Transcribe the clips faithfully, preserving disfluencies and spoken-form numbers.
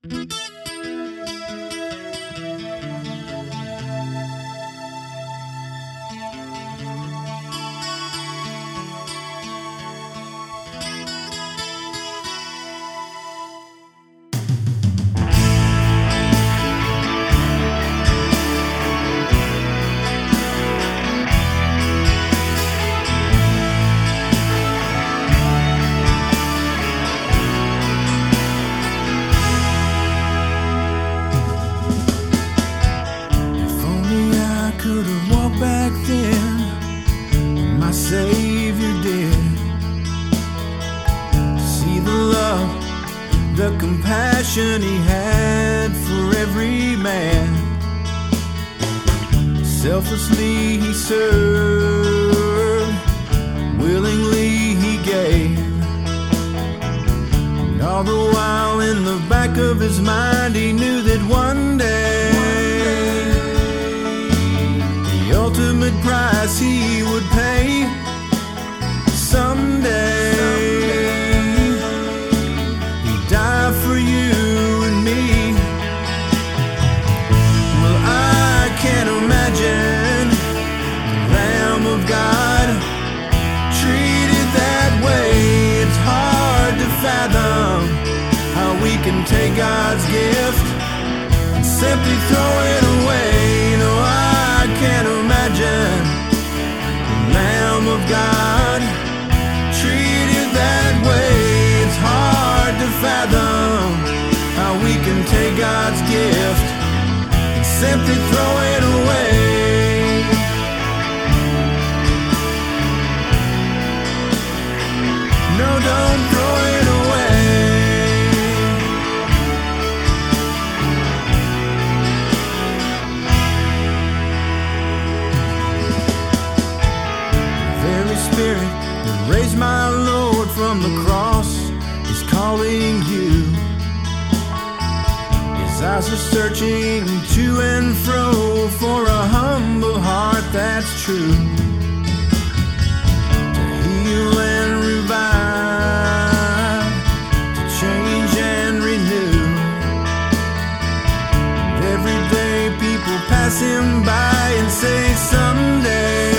Back then, my Savior did. See the love, the compassion He had for every man. Selflessly He served, willingly He gave. And all the while in the back of His mind He knew that one day the ultimate price He would pay. Someday, He'd die for you and me. Well, I can't imagine the Lamb of God treated that way. It's hard to fathom how we can take God's gift and simply throw it away. No, I can't imagine the Lamb of God treated that way. It's hard to fathom how we can take God's gift and simply throw it away. No, don't throw it away. Spirit that raised my Lord from the cross is calling you. His eyes are searching to and fro for a humble heart that's true, to heal and revive, to change and renew. And every day people pass Him by and say someday,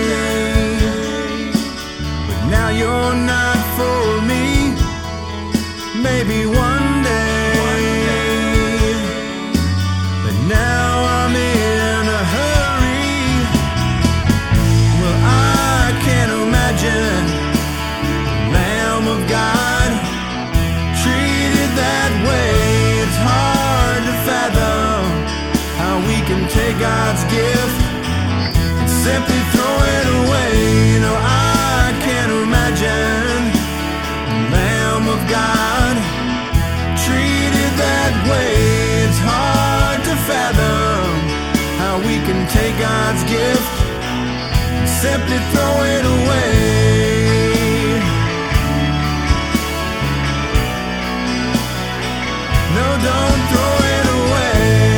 now you're not for me, maybe one day, but now I'm in a hurry. Well, I can't imagine the Lamb of God treated that way. It's hard to fathom how we can take God's gift and simply throw it away. You know, I can't imagine the Lamb of God treated that way. It's hard to fathom how we can take God's gift and simply throw it away. No, don't throw it away.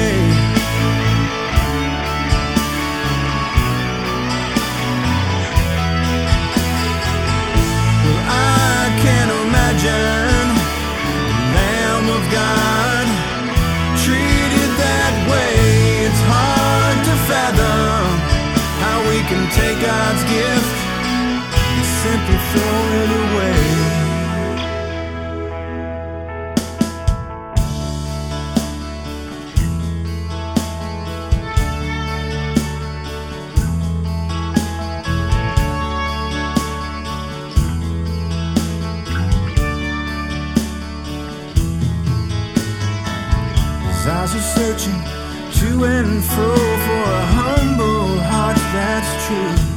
Imagine the Lamb of God treated that way. It's hard to fathom how we can take God's gift and simply throw it away. His eyes are searching to and fro for a humble heart that's true.